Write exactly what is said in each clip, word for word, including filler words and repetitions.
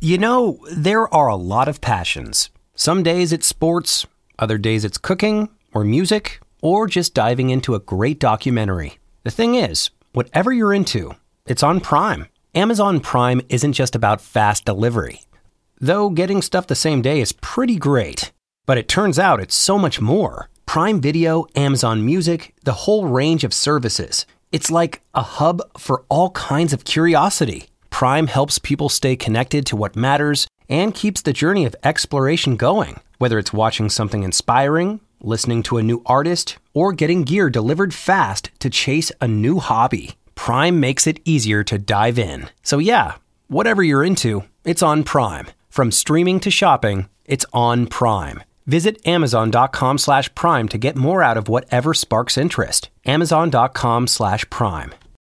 You know, there are a lot of passions. Some days it's sports, other days it's cooking or music, or just diving into a great documentary. The thing is, whatever you're into, it's on Prime. Amazon Prime isn't just about fast delivery. Though getting stuff the same day is pretty great. But it turns out it's so much more. Prime Video, Amazon Music, the whole range of services. It's like a hub for all kinds of curiosity. Prime helps people stay connected to what matters and keeps the journey of exploration going. Whether it's watching something inspiring, listening to a new artist, or getting gear delivered fast to chase a new hobby, Prime makes it easier to dive in. So yeah, whatever you're into, it's on Prime. From streaming to shopping, it's on Prime. Visit amazon.com slash prime to get more out of whatever sparks interest. Amazon.com slash prime.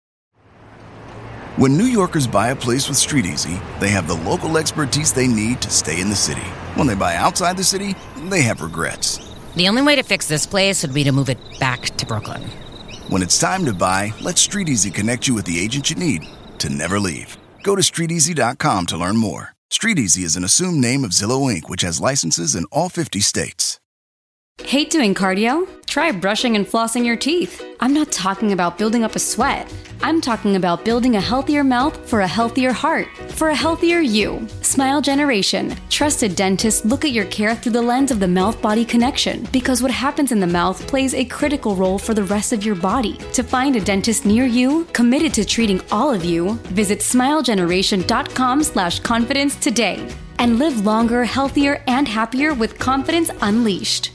When New Yorkers buy a place with StreetEasy, they have the local expertise they need to stay in the city. When they buy outside the city, they have regrets. The only way to fix this place would be to move it back to Brooklyn. When it's time to buy, let StreetEasy connect you with the agent you need to never leave. Go to street easy dot com to learn more. StreetEasy is an assumed name of Zillow Incorporated, which has licenses in all fifty states. Hate doing cardio? Try brushing and flossing your teeth. I'm not talking about building up a sweat. I'm talking about building a healthier mouth for a healthier heart, for a healthier you. Smile Generation. Trusted dentists look at your care through the lens of the mouth-body connection, because what happens in the mouth plays a critical role for the rest of your body. To find a dentist near you, committed to treating all of you, visit smilegeneration.com slash confidence today. And live longer, healthier, and happier with confidence unleashed.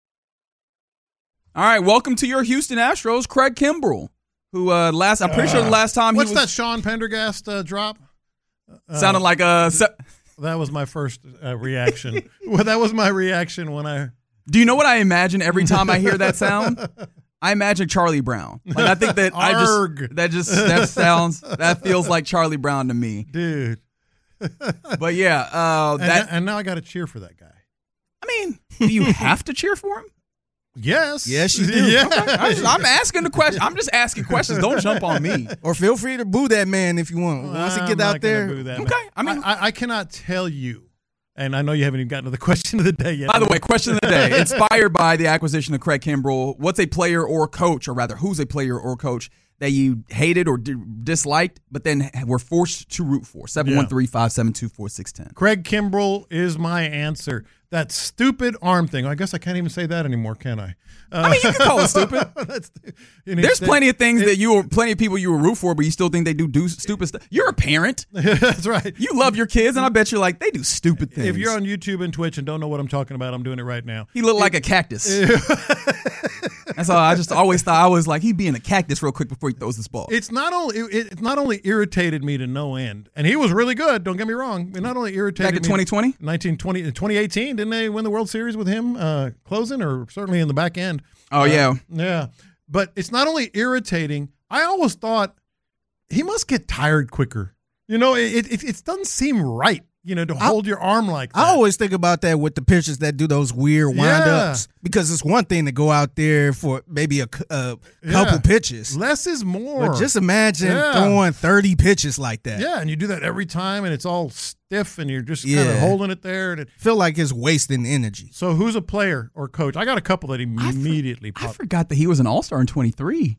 All right, welcome to your Houston Astros, Craig Kimbrell, who uh, last I'm pretty uh, sure the last time he what's was that Sean Pendergast uh, drop? Uh, sounded like a. Se- that was my first uh, reaction. Well, that was my reaction when I. Do you know what I imagine every time I hear that sound? I imagine Charlie Brown. Like I think that I just that just that sounds that feels like Charlie Brown to me, dude. But yeah, uh, that and, and now I got to cheer for that guy. I mean, do you have to cheer for him? Yes. Yes, you do. Yeah. Okay. I'm, just, I'm asking the question. I'm just asking questions. Don't jump on me. Or feel free to boo that man if you want. Once he get out there. Okay. Man. I mean, I, I cannot tell you, and I know you haven't even gotten to the question of the day yet. By the way, question of the day, inspired by the acquisition of Craig Kimbrell, what's a player or coach, or rather, who's a player or coach that you hated or d- disliked, but then were forced to root for? seven one three, five seven two, four six one zero. Craig Kimbrell is my answer. That stupid arm thing. I guess I can't even say that anymore, can I? Uh, I mean, you can call it stupid. That's, you know, There's plenty of things it, that you, plenty of people you will root for, but you still think they do do stupid stuff. You're a parent. That's right. You love your kids, and I bet you're like, they do stupid things. If you're on YouTube and Twitch and don't know what I'm talking about, I'm doing it right now. He looked it, like a cactus. That's all. I just always thought I was like, he'd be in a cactus real quick before he throws this ball. It's not only it, it not only irritated me to no end, and he was really good. Don't get me wrong. It not only irritated back in me twenty twenty, nineteen twenty, twenty eighteen, didn't they win the World Series with him uh, closing, or certainly in the back end? Oh uh, yeah, yeah. But it's not only irritating. I always thought he must get tired quicker. You know, it it, it doesn't seem right. You know, to hold I, your arm like that. I always think about that with the pitchers that do those weird wind-ups. Yeah. Because it's one thing to go out there for maybe a, a yeah. couple pitches. Less is more. But just imagine yeah. throwing thirty pitches like that. Yeah, and you do that every time, and it's all stiff, and you're just yeah. kind of holding it there. And it feel like it's wasting energy. So who's a player or coach? I got a couple that immediately I, popped. I forgot that he was an all-star in twenty-three.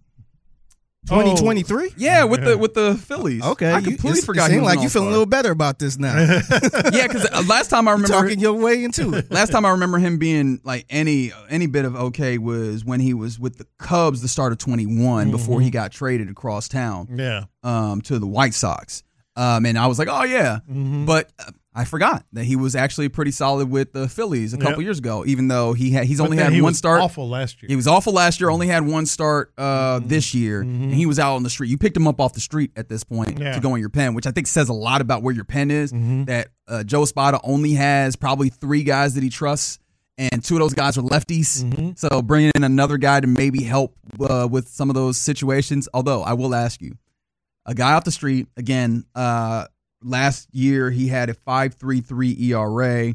twenty twenty-three? Oh. Yeah, with the with the Phillies. Okay, I completely you, forgot. It seemed like you feeling a little better about this now. Yeah, because last time I remember You're talking your way into it. Last time I remember him being like any any bit of okay was when he was with the Cubs, the start of twenty-one, mm-hmm. before he got traded across town. Yeah, um, to the White Sox. Um, and I was like, oh yeah, mm-hmm. but uh, I forgot that he was actually pretty solid with the Phillies a couple yep. years ago. Even though he had, he's but only had he one was start. Awful last year. He was awful last year. Only had one start uh, mm-hmm. this year, mm-hmm. and he was out on the street. You picked him up off the street at this point yeah. to go in your pen, which I think says a lot about where your pen is. Mm-hmm. That uh, Joe Espada only has probably three guys that he trusts, and two of those guys are lefties. Mm-hmm. So bringing in another guy to maybe help uh, with some of those situations. Although I will ask you, a guy off the street again. Uh, Last year he had a five point three three E R A.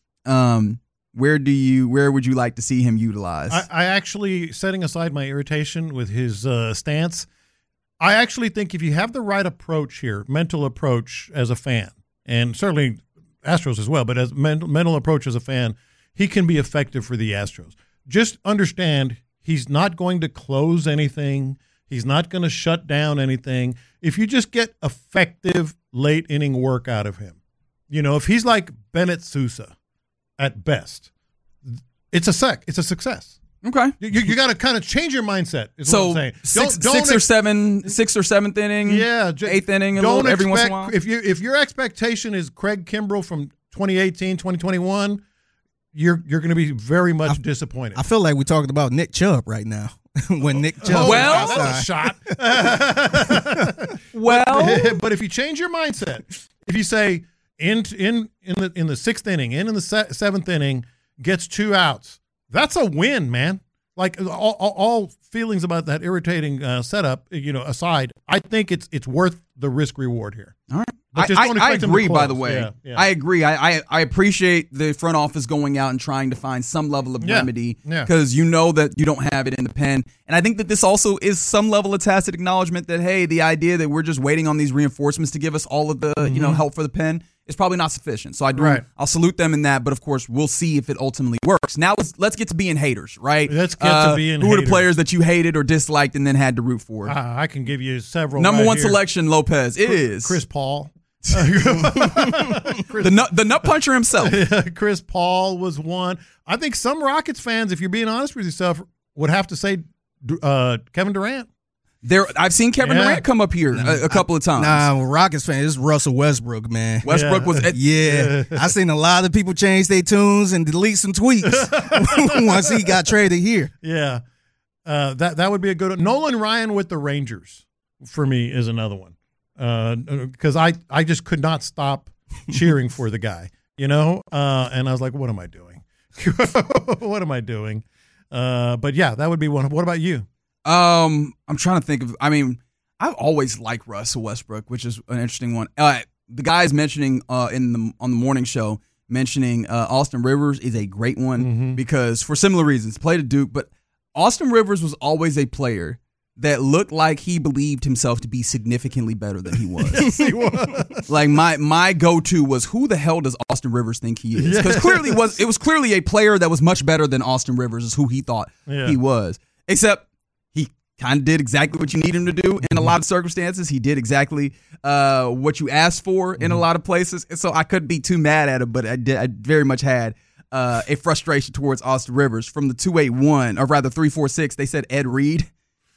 Um, where do you where would you like to see him utilized? I, I actually, setting aside my irritation with his uh, stance, I actually think if you have the right approach here, mental approach as a fan, and certainly Astros as well, but as mental, mental approach as a fan, he can be effective for the Astros. Just understand he's not going to close anything. He's not going to shut down anything. If you just get effective late inning work out of him, you know, if he's like Bennett Sousa at best, it's a sec. It's a success. Okay. You, you got to kind of change your mindset. Is so what I'm saying. Six, don't, don't six ex- or seven, sixth or seventh inning, yeah, j- eighth inning, a don't little, every expect, once in a while. If you if your expectation is Craig Kimbrell from twenty eighteen, twenty twenty-one, you're you're going to be very much I, disappointed. I feel like we're talking about Nick Chubb right now. When Nick Chubb, oh, well, that's a shot. well, but, but if you change your mindset, if you say in in in the in the sixth inning, in in the se- seventh inning, gets two outs, that's a win, man. Like all, all, all feelings about that irritating uh, setup, you know, aside, I think it's it's worth the risk reward here. all right. But just I, don't I, I expect them to agree, by close. the way. Yeah, yeah. I agree. I, I I appreciate the front office going out and trying to find some level of Yeah, remedy yeah. because you know that you don't have it in the pen. And I think that this also is some level of tacit acknowledgement that, hey, the idea that we're just waiting on these reinforcements to give us all of the you know help for the pen is probably not sufficient. So I do, Right. I'll salute them in that. But, of course, we'll see if it ultimately works. Now let's, let's get to being haters, right? Let's get to Uh, being Who are the haters. players that you hated or disliked and then had to root for? Uh, I can give you several. Number right one here. selection, Lopez, is Chris Paul. the nut, the nut puncher himself. Chris Paul was one. I think some Rockets fans, if you're being honest with yourself, would have to say uh, Kevin Durant. There, I've seen Kevin Yeah. Durant come up here a, a couple of times. Nah, Rockets fan, it's Russell Westbrook, man. Westbrook Yeah. was at, Yeah, I seen a lot of people change their tunes and delete some tweets once he got traded here. Yeah, uh, that that would be a good. Nolan Ryan with the Rangers for me is another one because uh, I I just could not stop cheering for the guy, you know, uh, and I was like, what am I doing? What am I doing? Uh, but yeah, that would be one. What about you? Um, I'm trying to think of. I mean, I've always liked Russell Westbrook, which is an interesting one. Uh, the guys mentioning uh in the on the morning show mentioning uh, Austin Rivers is a great one Mm-hmm. because for similar reasons, played at Duke, but Austin Rivers was always a player that looked like he believed himself to be significantly better than he was. Yes, he was. Like my my go to was who the hell does Austin Rivers think he is? Because clearly was it was clearly a player that was much better than Austin Rivers is who he thought Yeah. he was. Except he kind of did exactly what you need him to do in a lot of circumstances. He did exactly uh, what you asked for in a lot of places. And so I couldn't be too mad at him, but I did I very much had uh, a frustration towards Austin Rivers from the two eight one or rather three four six. They said Ed Reed.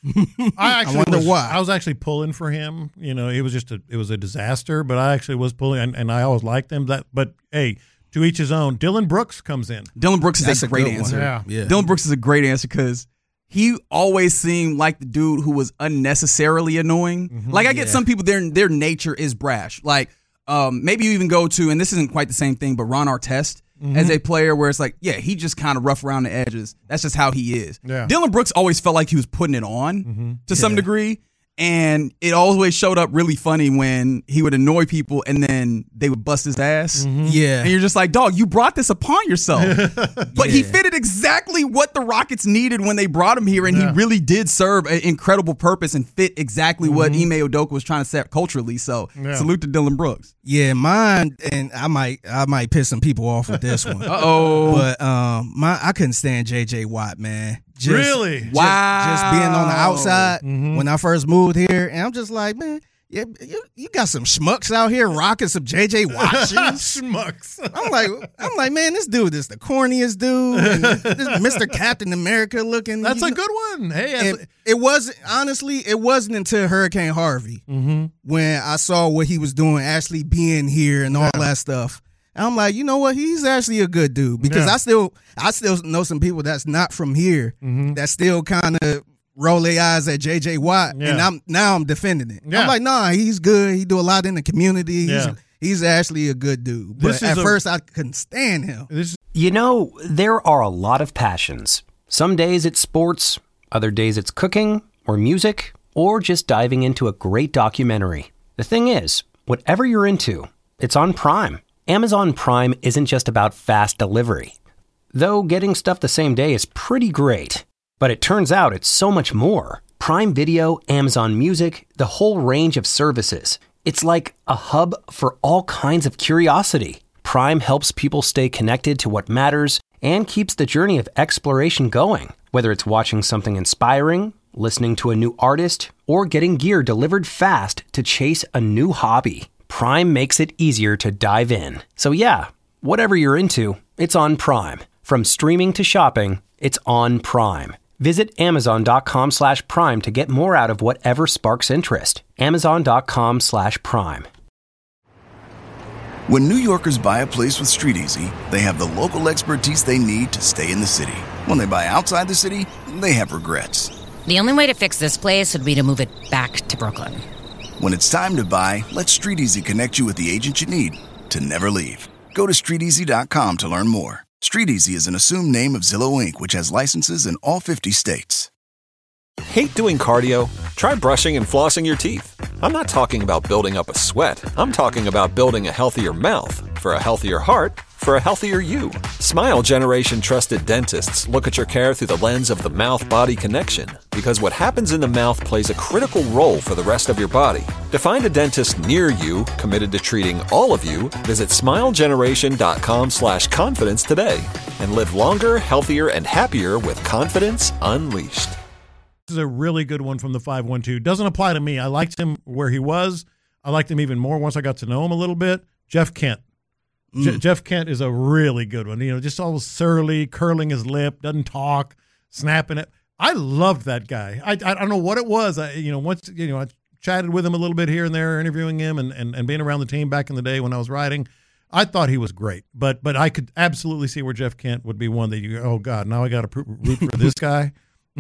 I actually wonder was, why. I was actually pulling for him. You know, it was just a it was a disaster, but I actually was pulling, and, and I always liked him. That, but hey, to each his own. Dylan Brooks comes in. Dylan Brooks is That's a a great good one. answer. Yeah. Yeah. Dylan Brooks is a great answer because he always seemed like the dude who was unnecessarily annoying. Like I get Yeah. some people, their their nature is brash. Like um, maybe you even go to, and this isn't quite the same thing, but Ron Artest as a player where it's like, yeah, he just kind of rough around the edges. That's just how he is. Yeah. Dylan Brooks always felt like he was putting it on to some degree. And it always showed up really funny when he would annoy people and then they would bust his ass. Yeah. And you're just like, dog, you brought this upon yourself. But he Yeah. fitted exactly what the Rockets needed when they brought him here, and Yeah. he really did serve an incredible purpose and fit exactly what Ime Udoka was trying to set culturally. So Yeah. salute to Dylan Brooks. Yeah, mine, and I might I might piss some people off with this one. Uh-oh. But um, my I couldn't stand J J Watt, man. Just, Really? just- Wow. Just being on the outside when I first moved here, and I'm just like, man, yeah, you, you got some schmucks out here rocking some J J Watt shoes. Schmucks. I'm like, I'm like, man, this dude is the corniest dude. And this Mister Captain America looking. That's you a know. good one. Hey, And that's- it wasn't honestly, it wasn't until Hurricane Harvey when I saw what he was doing, actually being here and all that stuff. And I'm like, you know what? He's actually a good dude because Yeah. I still, I still know some people that's not from here that still kind of roll their eyes at J J Watt, and Yeah. I'm now I'm defending it. Yeah. I'm like, nah, he's good. He do a lot in the community. He's, Yeah. he's actually a good dude. But This is at a- first, I couldn't stand him. this You know, there are a lot of passions. Some days it's sports, other days it's cooking or music, or just diving into a great documentary. The thing is, whatever you're into, it's on Prime. Amazon Prime isn't just about fast delivery. Though getting stuff the same day is pretty great. But it turns out it's so much more. Prime Video, Amazon Music, the whole range of services. It's like a hub for all kinds of curiosity. Prime helps people stay connected to what matters and keeps the journey of exploration going. Whether it's watching something inspiring, listening to a new artist, or getting gear delivered fast to chase a new hobby, Prime makes it easier to dive in. So yeah, whatever you're into, it's on Prime. From streaming to shopping, it's on Prime. Visit amazon.com slash prime to get more out of whatever sparks interest. Amazon.com slash prime. When New Yorkers buy a place with StreetEasy, they have the local expertise they need to stay in the city. When they buy outside the city, they have regrets. The only way to fix this place would be to move it back to Brooklyn. When it's time to buy, let StreetEasy connect you with the agent you need to never leave. Go to street easy dot com to learn more. StreetEasy is an assumed name of Zillow Incorporated, which has licenses in all fifty states. Hate doing cardio? Try brushing and flossing your teeth. I'm not talking about building up a sweat. I'm talking about building a healthier mouth. For a healthier heart, for a healthier you. Smile Generation trusted dentists look at your care through the lens of the mouth-body connection, because what happens in the mouth plays a critical role for the rest of your body. To find a dentist near you committed to treating all of you, visit smilegeneration.com slash confidence today and live longer, healthier, and happier with confidence unleashed. This is a really good one from the five one two. Doesn't apply to me. I liked him where he was. I liked him even more once I got to know him a little bit. Jeff Kent. Mm. Je- Jeff Kent is a really good one. You know, just all surly, curling his lip, doesn't talk, snapping it. I loved that guy. I, I, I don't know what it was. I, you know, once you know, I chatted with him a little bit here and there, interviewing him and, and, and being around the team back in the day when I was writing. I thought he was great, but but I could absolutely see where Jeff Kent would be one that you go, oh God, now I got to root for this guy.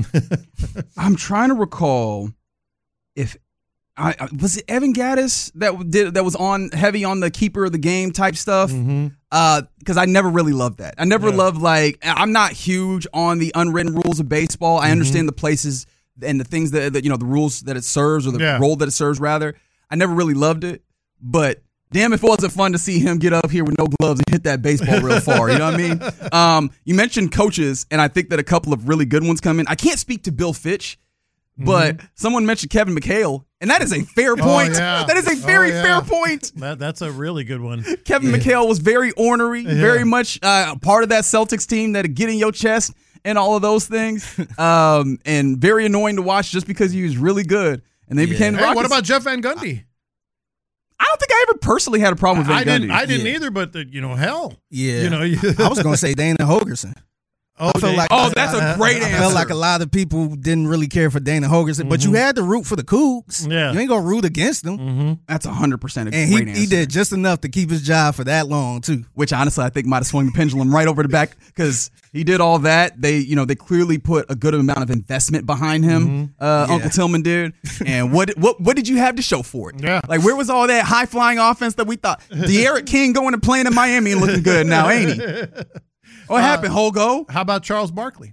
I'm trying to recall if I, I was it Evan Gattis that did that was on heavy on the keeper of the game type stuff. Mm-hmm. Uh, because I never really loved that. I never Yeah. loved like I'm not huge on the unwritten rules of baseball. I Mm-hmm. understand the places and the things that, that you know the rules that it serves or the Yeah. role that it serves rather. I never really loved it, but damn, if it wasn't fun to see him get up here with no gloves and hit that baseball real far. You know what I mean? Um, you mentioned coaches, and I think that a couple of really good ones come in. I can't speak to Bill Fitch, but mm-hmm. someone mentioned Kevin McHale, and that is a fair point. Oh, yeah. That is a very oh, yeah. fair point. That, that's a really good one. Kevin yeah. McHale was very ornery, Yeah. very much uh, part of that Celtics team that'd get in your chest and all of those things, um, and very annoying to watch just because he was really good. And they Yeah. became the Hey, Rockets. what about Jeff Van Gundy? I don't think I ever personally had a problem with Van I Gundy. didn't. I didn't Yeah. either. But the, you know, hell. Yeah. You know. I was going to say Dana Holgerson. oh, I feel they- like Oh, that's a great I answer. felt like a lot of people didn't really care for Dana Holgerson, but you had to root for the Cougs. Yeah. You ain't going to root against them. Mm-hmm. That's one hundred percent a And great he, answer. he did just enough to keep his job for that long, too. Which honestly I think might have swung the pendulum right over the back because he did all that. They, you know, they clearly put a good amount of investment behind him. Mm-hmm. Uh, Yeah. Uncle Tillman did. And what what what did you have to show for it? Yeah. Like where was all that high flying offense that we thought De'Aaron King going and playing in Miami and looking good now, ain't he? What happened, Holgo? How about Charles Barkley?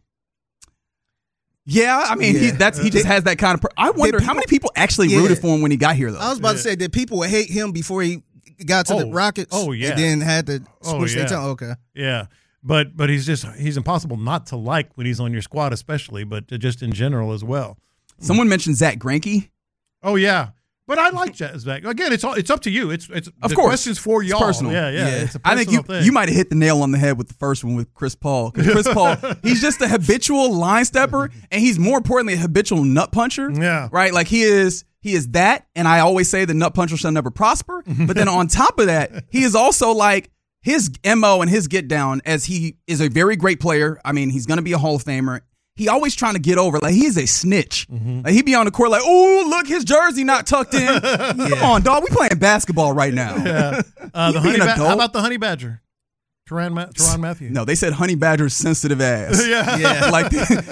Yeah, I mean, he Yeah. that's he just has that kind of. Per- I wonder how people- many people actually Yeah. rooted for him when he got here, though. I was about to say that people would hate him before he got to the Oh. Rockets. Oh, yeah. And then had to Oh, switch yeah. their tone. Okay. Yeah, but but he's just he's impossible not to like when he's on your squad, especially, but just in general as well. Someone mentioned Zach Greinke. Oh yeah, but I like Zach. Again, it's all it's up to you. It's it's Of the course. questions for It's y'all. personal. Yeah, yeah. Yeah. It's a I personal think you thing. you might have hit the nail on the head with the first one with Chris Paul. Because Chris Paul, he's just a habitual line stepper, and he's more importantly a habitual nut puncher. Yeah. Right? Like he is he is that, and I always say the nut puncher shall never prosper. But then on top of that, he is also like his M O and his get down as he is a very great player. I mean, he's gonna be a Hall of Famer. He always trying to get over. Like, he is a snitch. Mm-hmm. Like, he be on the court like, oh, look, his jersey not tucked in. Come on, dog. We playing basketball right now. Yeah. Uh, the You be honey an ba- adult. how about the honey badger? Teron, Ma- Teron Matthew. No, they said Honey Badger's sensitive ass. Yeah. Yeah. Like,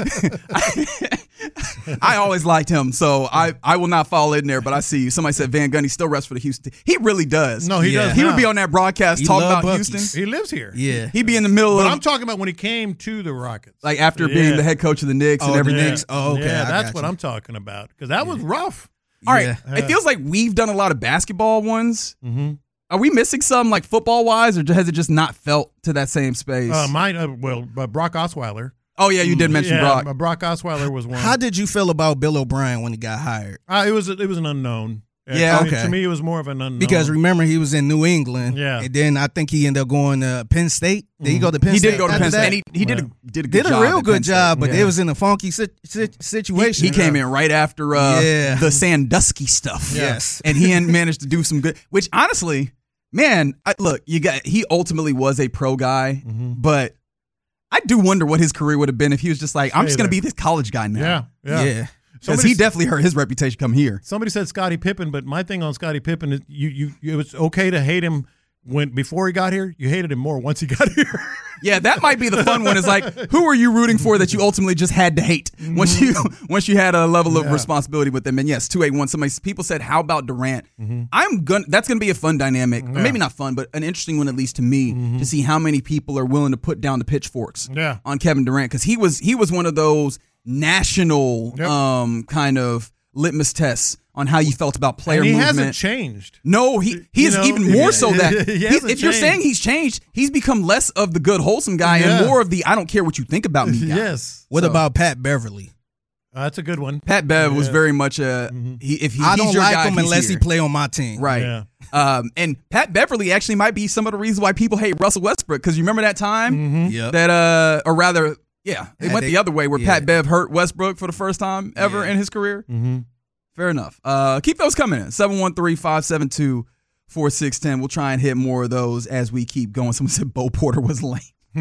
I always liked him, so I, I will not fall in there, but I see you. Somebody said Van Gundy still rests for the Houston. He really does. No, he Yeah. does. He now. would be on that broadcast He talking love about Buc-ee's. Houston. He lives here. Yeah. He'd be in the middle But of, I'm talking about when he came to the Rockets. like, after Yeah. being the head coach of the Knicks Oh, and the everything. Knicks. Oh, okay, Yeah, I that's got what you. I'm talking about because that was rough. All right. Yeah. It feels like we've done a lot of basketball ones. Mm-hmm. Are we missing some, like, football-wise, or has it just not felt to that same space? Uh, mine, uh, well, uh, Brock Osweiler. oh, yeah, you did mention yeah, Brock. uh, Brock Osweiler was one. How did you feel about Bill O'Brien when he got hired? Uh, it was it was an unknown. Yeah, I mean, okay. To me, it was more of an unknown. Because remember, he was in New England. Yeah. And then I think he ended up going to Penn State. Did he go to Penn He State? did go to after Penn State. that? And he, he did, Yeah. a, did a good Did job. a real at good Penn State. job, but Yeah. it was in a funky si- si- situation. He came in right after uh, Yeah. the Sandusky stuff. Yes. And he had managed to do some good, which honestly, man, I, look, you got he ultimately was a pro guy, Mm-hmm. but I do wonder what his career would have been if he was just like, I'm Stay just going to there. be this college guy now. Yeah, yeah. Yeah. Because Somebody he s- definitely hurt his reputation come here. Somebody said Scottie Pippen, but my thing on Scottie Pippen is you, you, it was okay to hate him when before he got here. You hated him more once he got here. Yeah, that might be the fun one. Is like, who are you rooting for that you ultimately just had to hate once you once you had a level of Yeah. responsibility with them? And yes, two eight one. Somebody people said, how about Durant? I'm gonna. That's gonna be a fun dynamic, or Yeah. maybe not fun, but an interesting one at least to me to see how many people are willing to put down the pitchforks Yeah. on Kevin Durant, because he was he was one of those national Yep. um kind of litmus tests on how you felt about player and he movement. hasn't changed. No, he he You is know, even more so that he he's- hasn't if you're changed. saying he's changed, he's become less of the good wholesome guy Yeah. and more of the I don't care what you think about me guy. Yes, What So- about Pat Beverly? Uh, that's a good one. Pat Bev was Yeah. very much a he, if he, I he's don't your like guy, him he's unless here. he play on my team. Right. Yeah. Um, and Pat Beverly actually might be some of the reasons why people hate Russell Westbrook, because you remember that time Mm-hmm. Yep. that uh or rather yeah, it Yeah, went they- the other way where yeah. Pat Bev hurt Westbrook for the first time ever Yeah. in his career. Mm-hmm. Fair enough. Uh, keep those coming in. seven one three, five seven two, four six one zero. We'll try and hit more of those as we keep going. Someone said Bo Porter was lame.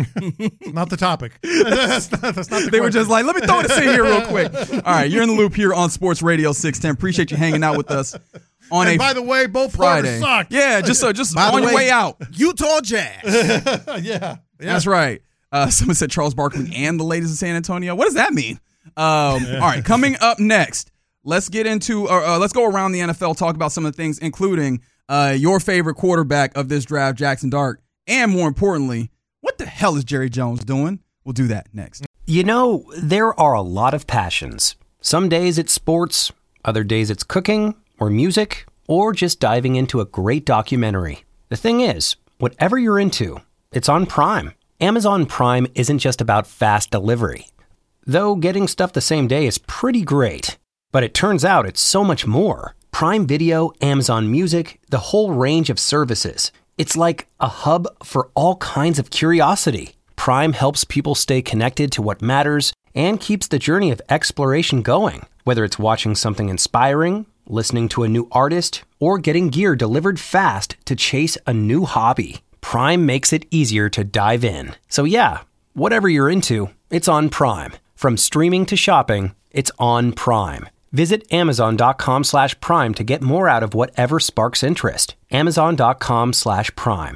Not the topic. that's not, that's not the They were question. just like, let me throw this in here real quick. All right, you're in the loop here on Sports Radio six ten. Appreciate you hanging out with us on And a by the way, Bo Porter Friday. sucked. Yeah, just so just By the on your way- way out. Utah Jazz. yeah. yeah. That's right. Uh, someone said Charles Barkley and the ladies in San Antonio. What does that mean? Um, all right, coming up next, let's get into, uh, uh, let's go around the N F L, talk about some of the things, including uh, your favorite quarterback of this draft, Jackson Dart, and more importantly, what the hell is Jerry Jones doing? We'll do that next. You know, there are a lot of passions. Some days it's sports, other days it's cooking or music, or just diving into a great documentary. The thing is, whatever you're into, it's on Prime. Amazon Prime isn't just about fast delivery. Though getting stuff the same day is pretty great. But it turns out it's so much more. Prime Video, Amazon Music, the whole range of services. It's like a hub for all kinds of curiosity. Prime helps people stay connected to what matters and keeps the journey of exploration going. Whether it's watching something inspiring, listening to a new artist, or getting gear delivered fast to chase a new hobby, Prime makes it easier to dive in. So yeah, whatever you're into, it's on Prime. From streaming to shopping, it's on Prime. Visit amazon.com slash prime to get more out of whatever sparks interest. Amazon.com slash prime.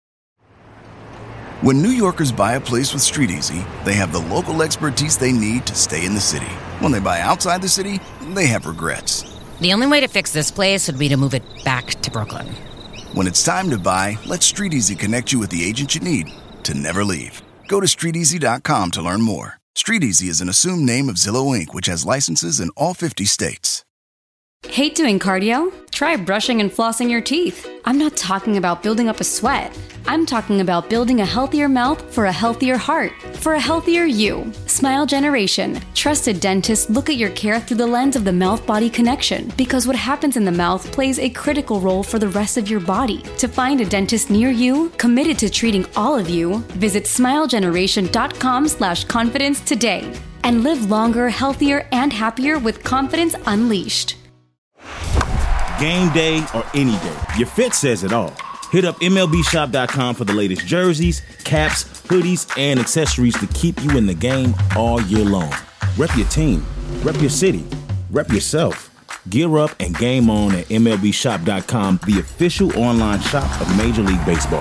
When New Yorkers buy a place with Street Easy, they have the local expertise they need to stay in the city. When they buy outside the city, they have regrets. The only way to fix this place would be to move it back to Brooklyn. When it's time to buy, let Street Easy connect you with the agent you need to never leave. Go to street easy dot com to learn more. Street Easy is an assumed name of Zillow Incorporated, which has licenses in all fifty states. Hate doing cardio? Try brushing and flossing your teeth. I'm not talking about building up a sweat. I'm talking about building a healthier mouth for a healthier heart, for a healthier you. Smile Generation. Trusted dentists look at your care through the lens of the mouth-body connection, because what happens in the mouth plays a critical role for the rest of your body. To find a dentist near you, committed to treating all of you, visit smilegeneration.com slash confidence today. And live longer, healthier, and happier with confidence unleashed. Game day or any day, your fit says it all. Hit up M L B shop dot com for the latest jerseys, caps, hoodies, and accessories to keep you in the game all year long. Rep your team, rep your city, rep yourself. Gear up and game on at M L B shop dot com, the official online shop of Major League Baseball.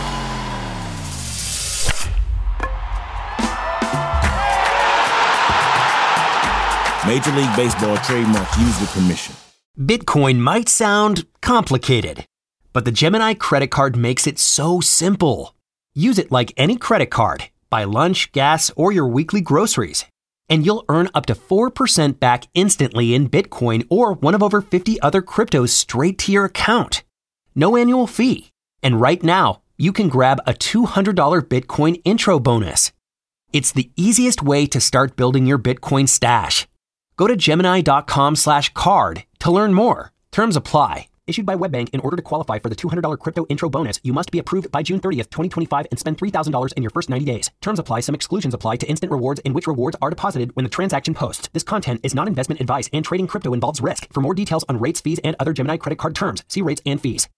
Major League Baseball trademarks used with permission. Bitcoin might sound complicated, but the Gemini credit card makes it so simple. Use it like any credit card. Buy lunch, gas, or your weekly groceries, and you'll earn up to four percent back instantly in Bitcoin or one of over fifty other cryptos straight to your account. No annual fee. And right now, you can grab a two hundred dollars Bitcoin intro bonus. It's the easiest way to start building your Bitcoin stash. Go to Gemini.com slash card to learn more Terms apply. Issued by WebBank, in order to qualify for the two hundred dollars crypto intro bonus, you must be approved by June thirtieth, twenty twenty-five and spend three thousand dollars in your first ninety days. Terms apply. Some exclusions apply to instant rewards, in which rewards are deposited when the transaction posts. This content is not investment advice, and trading crypto involves risk. For more details on rates, fees, and other Gemini credit card terms, see rates and fees.